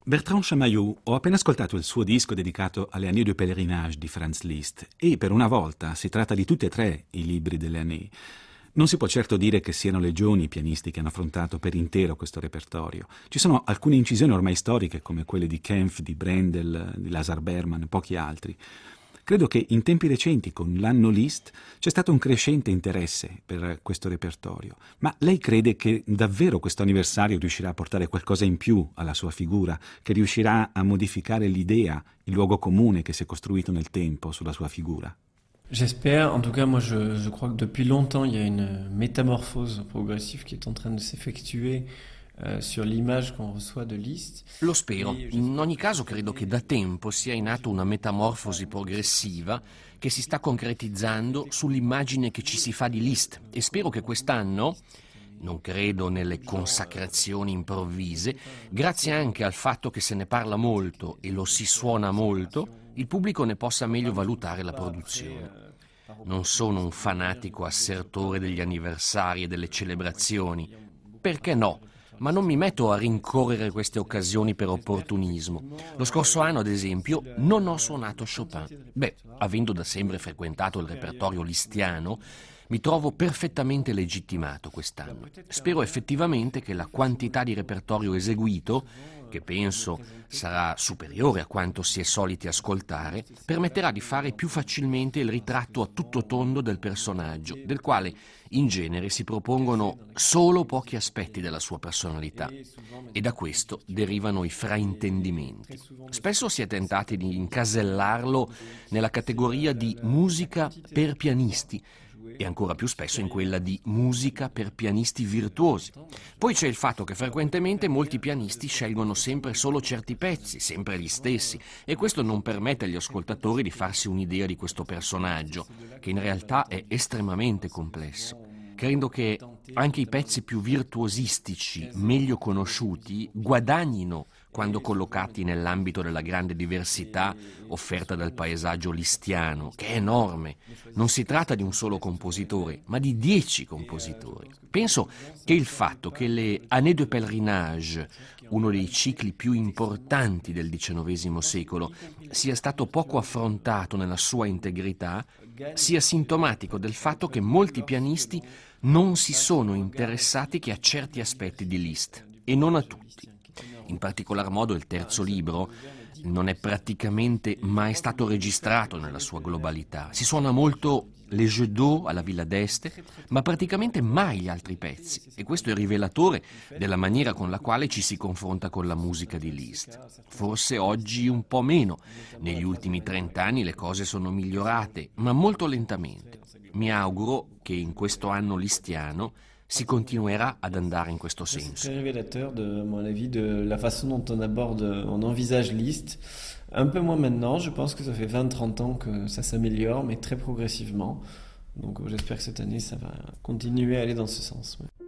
Bertrand Chamayou, ho appena ascoltato il suo disco dedicato alle Années de Pèlerinage di Franz Liszt e per una volta si tratta di tutti e tre i libri delle Années. Non si può certo dire che siano le giovani pianisti che hanno affrontato per intero questo repertorio. Ci sono alcune incisioni ormai storiche come quelle di Kempf, di Brendel, di Lazar Berman e pochi altri. Credo che in tempi recenti, con l'anno Liszt, c'è stato un crescente interesse per questo repertorio. Ma lei crede che davvero questo anniversario riuscirà a portare qualcosa in più alla sua figura, che riuscirà a modificare l'idea, il luogo comune che si è costruito nel tempo sulla sua figura? J'espère, en tout cas moi je crois que depuis longtemps il y a une métamorphose progressive qui est en train de s'effectuer sur l'image qu'on reçoit de Liszt. Lo spero. In ogni caso credo che da tempo sia in atto una metamorfosi progressiva che si sta concretizzando sull'immagine che ci si fa di Liszt e spero che quest'anno, non credo nelle consacrazioni improvvise, grazie anche al fatto che se ne parla molto e lo si suona molto, il pubblico ne possa meglio valutare la produzione. Non sono un fanatico assertore degli anniversari e delle celebrazioni. Perché no? Ma non mi metto a rincorrere queste occasioni per opportunismo. Lo scorso anno, ad esempio, non ho suonato Chopin. Avendo da sempre frequentato il repertorio lisztiano, mi trovo perfettamente legittimato quest'anno. Spero effettivamente che la quantità di repertorio eseguito, che penso sarà superiore a quanto si è soliti ascoltare, permetterà di fare più facilmente il ritratto a tutto tondo del personaggio, del quale in genere si propongono solo pochi aspetti della sua personalità e da questo derivano i fraintendimenti. Spesso si è tentati di incasellarlo nella categoria di musica per pianisti e ancora più spesso in quella di musica per pianisti virtuosi. Poi c'è il fatto che frequentemente molti pianisti scelgono sempre solo certi pezzi, sempre gli stessi, e questo non permette agli ascoltatori di farsi un'idea di questo personaggio, che in realtà è estremamente complesso. Credo che anche i pezzi più virtuosistici, meglio conosciuti, guadagnino quando collocati nell'ambito della grande diversità offerta dal paesaggio lisztiano, che è enorme. Non si tratta di un solo compositore, ma di 10 compositori. Penso che il fatto che le Années de Pèlerinage, uno dei cicli più importanti del XIX secolo, sia stato poco affrontato nella sua integrità, sia sintomatico del fatto che molti pianisti non si sono interessati che a certi aspetti di Liszt, e non a tutti. In particolar modo il terzo libro non è praticamente mai stato registrato nella sua globalità. Si suona molto Les Jeux d'eau alla Villa d'Este, ma praticamente mai gli altri pezzi. E questo è rivelatore della maniera con la quale ci si confronta con la musica di Liszt. Forse oggi un po' meno. Negli ultimi 30 anni le cose sono migliorate, ma molto lentamente. Mi auguro che in questo anno lisztiano si continuerà ad andare in questo senso. C'est très révélateur, à mon avis, de la façon dont on envisage Liszt. Un peu moins maintenant, je pense que ça fait 20-30 ans que ça s'améliore, mais très progressivement. Donc j'espère que cette année, ça va continuer à aller dans ce sens. Ouais.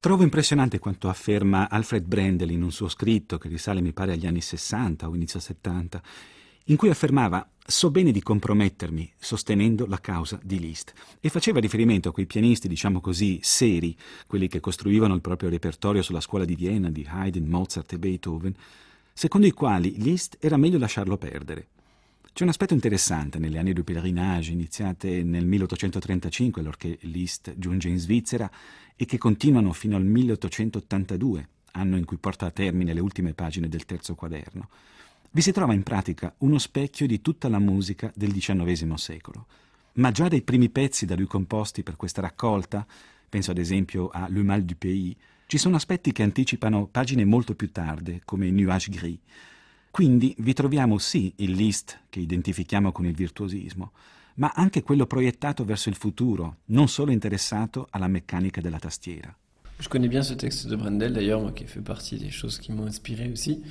Trovo impressionante quanto afferma Alfred Brendel in un suo scritto che risale mi pare agli anni 60 o inizio 70, in cui affermava: so bene di compromettermi sostenendo la causa di Liszt, e faceva riferimento a quei pianisti, diciamo così, seri, quelli che costruivano il proprio repertorio sulla scuola di Vienna di Haydn, Mozart e Beethoven, secondo i quali Liszt era meglio lasciarlo perdere. C'è un aspetto interessante nelle Années du Pèlerinage, iniziate nel 1835, allorché Liszt giunge in Svizzera, e che continuano fino al 1882, anno in cui porta a termine le ultime pagine del terzo quaderno. Vi si trova in pratica uno specchio di tutta la musica del XIX secolo. Ma già dai primi pezzi da lui composti per questa raccolta, penso ad esempio a Le Mal du Pays, ci sono aspetti che anticipano pagine molto più tarde, come Nuage Gris. Quindi vi troviamo sì il Liszt che identifichiamo con il virtuosismo, ma anche quello proiettato verso il futuro, non solo interessato alla meccanica della tastiera. Je connais bien ce texte de Brendel, d'ailleurs, moi qui fait partie des choses qui m'ont inspiré aussi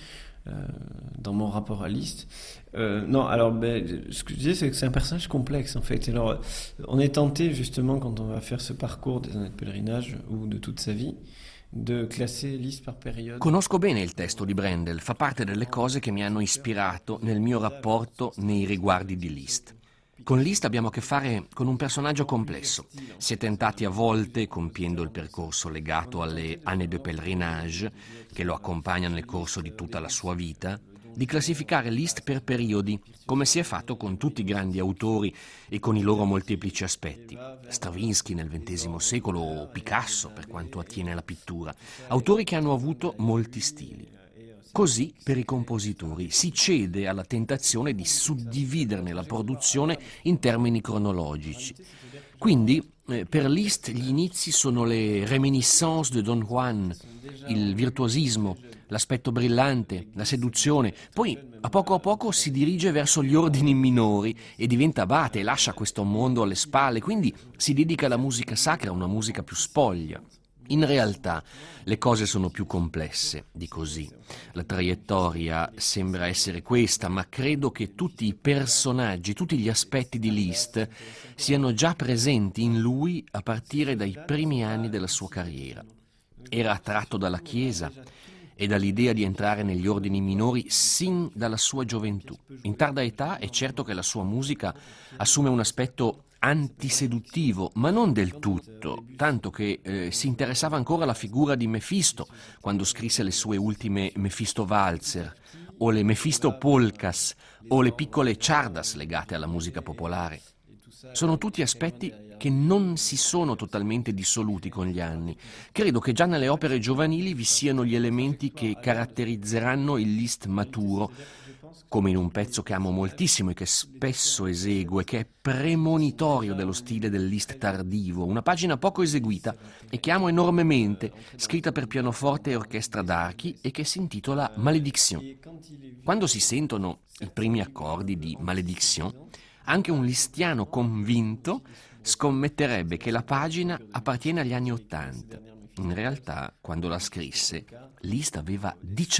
dans mon rapport à Liszt. Non, alors, ce que je disais, c'est que c'est un personnage complexe, en fait. Alors, on est tenté, justement, quand on va faire ce parcours des années de pèlerinage ou de toute sa vie, de classer Liszt par période. Conosco bene il testo di Brendel, fa parte delle cose che mi hanno ispirato nel mio rapporto nei riguardi di Liszt. Con Liszt abbiamo a che fare con un personaggio complesso. Si è tentati a volte, compiendo il percorso legato alle Années de Pèlerinage, che lo accompagnano nel corso di tutta la sua vita, di classificare Liszt per periodi, come si è fatto con tutti i grandi autori e con i loro molteplici aspetti. Stravinsky nel XX secolo o Picasso per quanto attiene alla pittura, autori che hanno avuto molti stili. Così per i compositori si cede alla tentazione di suddividerne la produzione in termini cronologici. Quindi per Liszt gli inizi sono le réminiscences de Don Juan, il virtuosismo, l'aspetto brillante, la seduzione. Poi a poco si dirige verso gli ordini minori e diventa abate e lascia questo mondo alle spalle, quindi si dedica alla musica sacra, una musica più spoglia. In realtà le cose sono più complesse di così. La traiettoria sembra essere questa, ma credo che tutti i personaggi, tutti gli aspetti di Liszt siano già presenti in lui a partire dai primi anni della sua carriera. Era attratto dalla Chiesa e dall'idea di entrare negli ordini minori sin dalla sua gioventù. In tarda età è certo che la sua musica assume un aspetto antiseduttivo, ma non del tutto, tanto che si interessava ancora alla figura di Mefisto quando scrisse le sue ultime Mefisto Walzer, o le Mefisto Polkas, o le piccole Czardas legate alla musica popolare. Sono tutti aspetti che non si sono totalmente dissoluti con gli anni. Credo che già nelle opere giovanili vi siano gli elementi che caratterizzeranno il Liszt maturo, come in un pezzo che amo moltissimo e che spesso esegue, che è premonitorio dello stile del Liszt tardivo, una pagina poco eseguita e che amo enormemente, scritta per pianoforte e orchestra d'archi e che si intitola Malédiction. Quando si sentono i primi accordi di Malédiction, anche un listiano convinto scommetterebbe che la pagina appartiene agli anni '80. In realtà, quando la scrisse, Liszt aveva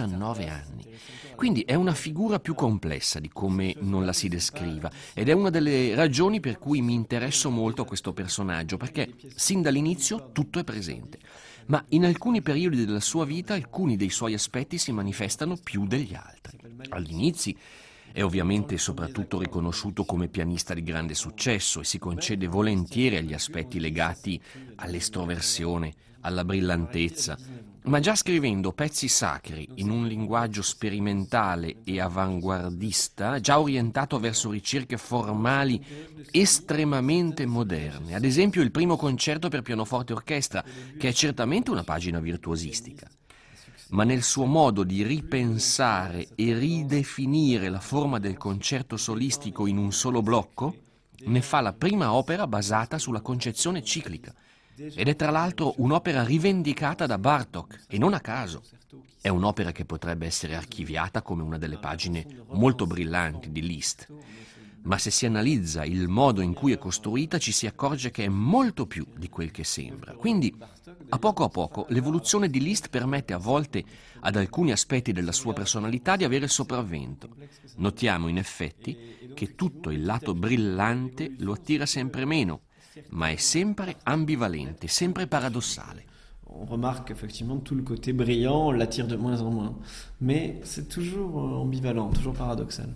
19 anni. Quindi è una figura più complessa di come non la si descriva, ed è una delle ragioni per cui mi interesso molto a questo personaggio, perché sin dall'inizio tutto è presente. Ma in alcuni periodi della sua vita alcuni dei suoi aspetti si manifestano più degli altri. Agli inizi è ovviamente soprattutto riconosciuto come pianista di grande successo e si concede volentieri agli aspetti legati all'estroversione, alla brillantezza, ma già scrivendo pezzi sacri in un linguaggio sperimentale e avanguardista, già orientato verso ricerche formali estremamente moderne. Ad esempio il primo concerto per pianoforte e orchestra, che è certamente una pagina virtuosistica, ma nel suo modo di ripensare e ridefinire la forma del concerto solistico in un solo blocco, ne fa la prima opera basata sulla concezione ciclica. Ed è tra l'altro un'opera rivendicata da Bartók, e non a caso. È un'opera che potrebbe essere archiviata come una delle pagine molto brillanti di Liszt. Ma se si analizza il modo in cui è costruita ci si accorge che è molto più di quel che sembra. Quindi, a poco, l'evoluzione di Liszt permette a volte ad alcuni aspetti della sua personalità di avere il sopravvento. Notiamo in effetti che tutto il lato brillante lo attira sempre meno, ma è sempre ambivalente, sempre paradossale. on remarque qu'effectivement tout le côté brillant, on l'attire de moins en moins. Mais c'est toujours ambivalent, toujours paradoxal.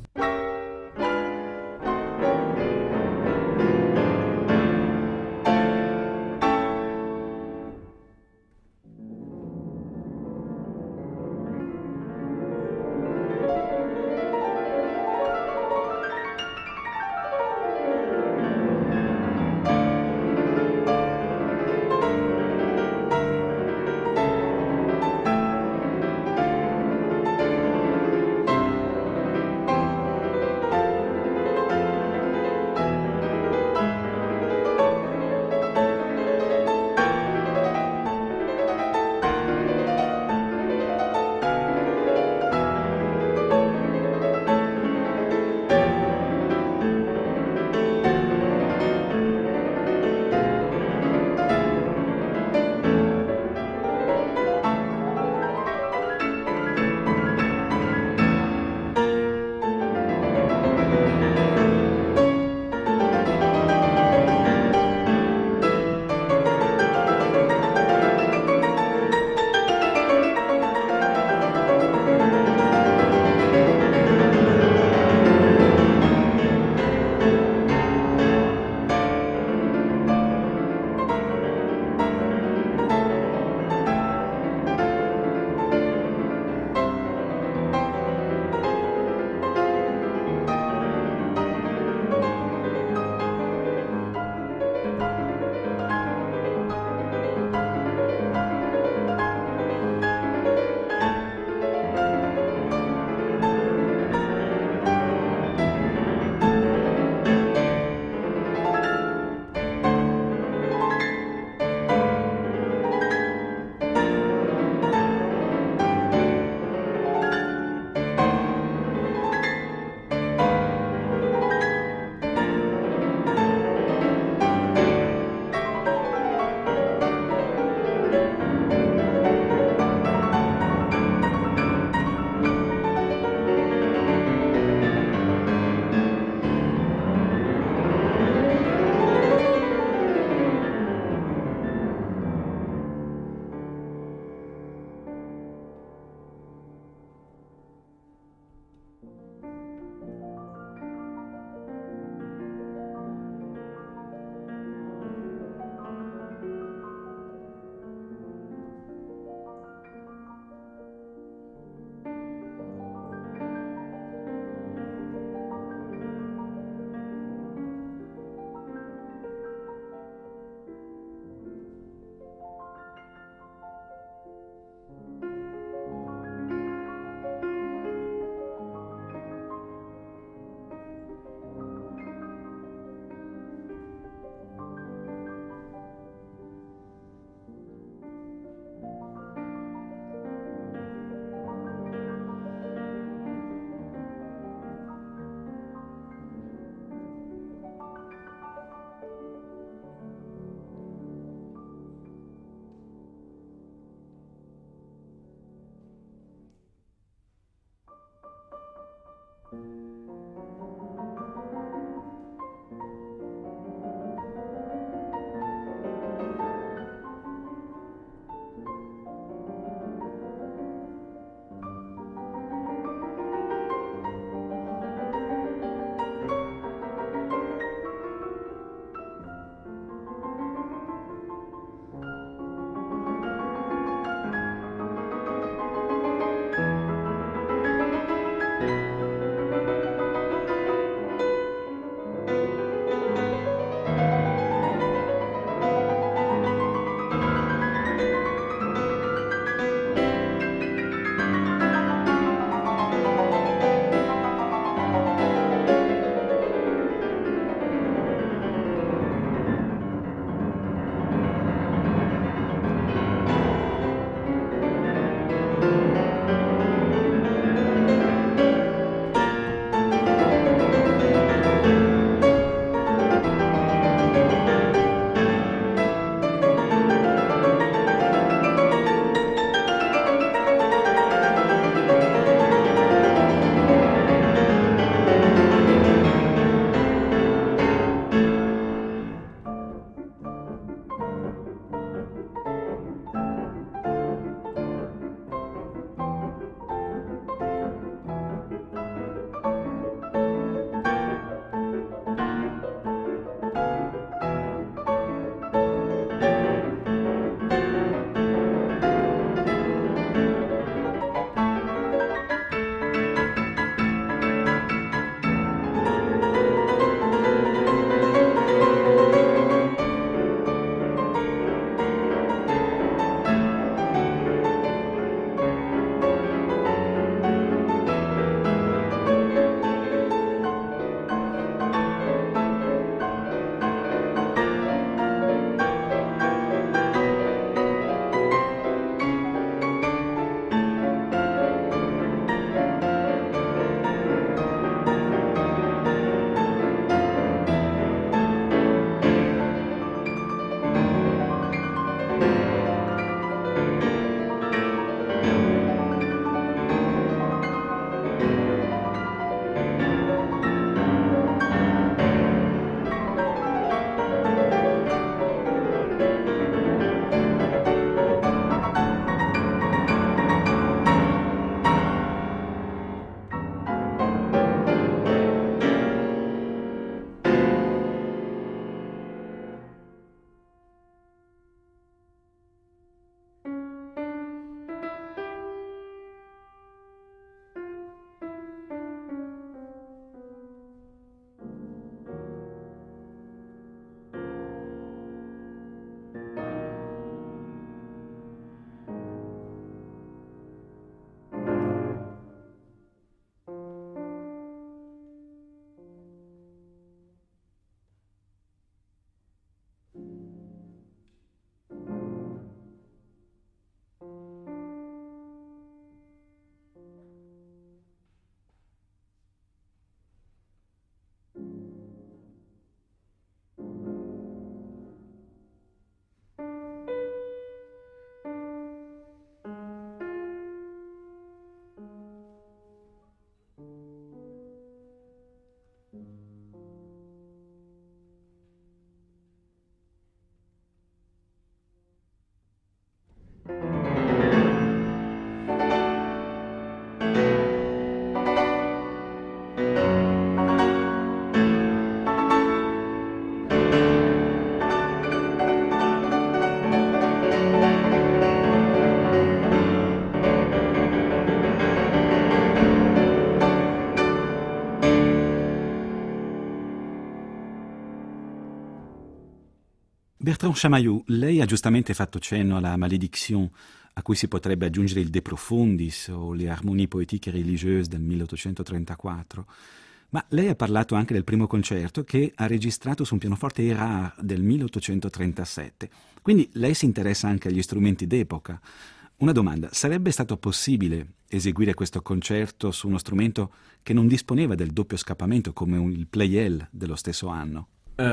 Bertrand Chamayou, lei ha giustamente fatto cenno alla malédiction, a cui si potrebbe aggiungere il De Profundis o le Harmonies poétiques et religieuses del 1834. Ma lei ha parlato anche del primo concerto che ha registrato su un pianoforte Erard del 1837. Quindi lei si interessa anche agli strumenti d'epoca. Una domanda, sarebbe stato possibile eseguire questo concerto su uno strumento che non disponeva del doppio scappamento come il Pleyel dello stesso anno?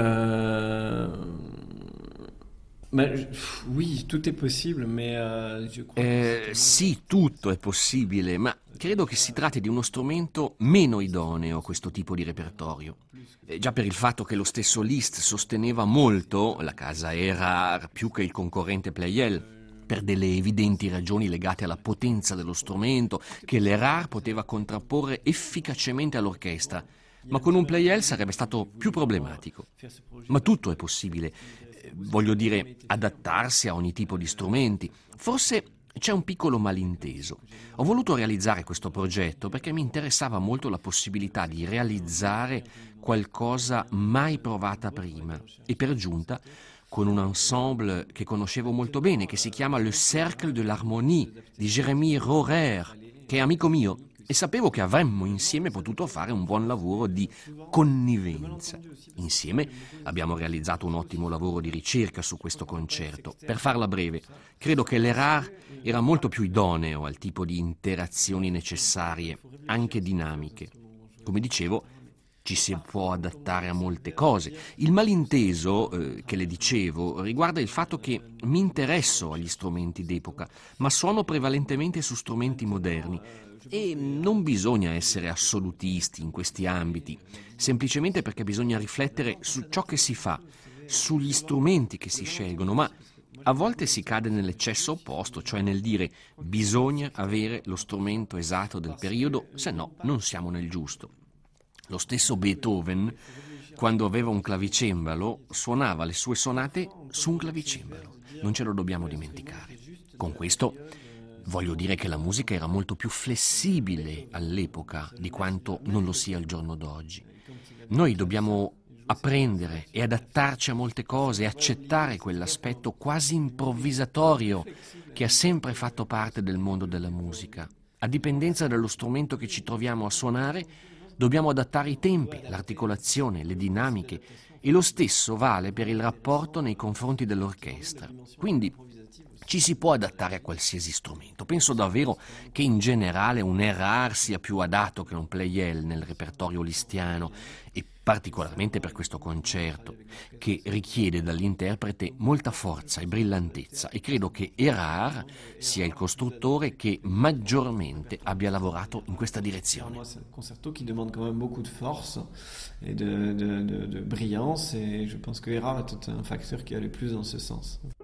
Oui, tout est possible, mais je crois que Sì, tutto è possibile, ma credo che si tratti di uno strumento meno idoneo a questo tipo di repertorio. Già per il fatto che lo stesso Liszt sosteneva molto la casa Erard più che il concorrente Pleyel, per delle evidenti ragioni legate alla potenza dello strumento che l'Erard poteva contrapporre efficacemente all'orchestra, ma con un Pleyel sarebbe stato più problematico. Ma tutto è possibile, voglio dire, adattarsi a ogni tipo di strumenti. Forse c'è un piccolo malinteso. Ho voluto realizzare questo progetto perché mi interessava molto la possibilità di realizzare qualcosa mai provata prima e per giunta con un ensemble che conoscevo molto bene, che si chiama Le Cercle de l'Harmonie di Jérémy Rohrer, che è amico mio, e sapevo che avremmo insieme potuto fare un buon lavoro di connivenza. Insieme abbiamo realizzato un ottimo lavoro di ricerca su questo concerto. Per farla breve, credo che l'Erard era molto più idoneo al tipo di interazioni necessarie, anche dinamiche. Come dicevo, ci si può adattare a molte cose. Il malinteso, che le dicevo, riguarda il fatto che mi interesso agli strumenti d'epoca, ma suono prevalentemente su strumenti moderni. E non bisogna essere assolutisti in questi ambiti, semplicemente perché bisogna riflettere su ciò che si fa, sugli strumenti che si scelgono, ma a volte si cade nell'eccesso opposto, cioè nel dire bisogna avere lo strumento esatto del periodo, se no non siamo nel giusto. Lo stesso Beethoven, quando aveva un clavicembalo, suonava le sue sonate su un clavicembalo. Non ce lo dobbiamo dimenticare. Con questo voglio dire che la musica era molto più flessibile all'epoca di quanto non lo sia al giorno d'oggi. Noi dobbiamo apprendere e adattarci a molte cose e accettare quell'aspetto quasi improvvisatorio che ha sempre fatto parte del mondo della musica. A dipendenza dello strumento che ci troviamo a suonare, dobbiamo adattare i tempi, l'articolazione, le dinamiche, e lo stesso vale per il rapporto nei confronti dell'orchestra. Quindi ci si può adattare a qualsiasi strumento. Penso davvero che in generale un Erard sia più adatto che un Pleyel nel repertorio listiano, e particolarmente per questo concerto, che richiede dall'interprete molta forza e brillantezza, e credo che Erard sia il costruttore che maggiormente abbia lavorato in questa direzione. c'est un concerto qui demande quand même beaucoup de force et de brillance, et je pense que Erard est un facteur qui allait plus dans ce sens.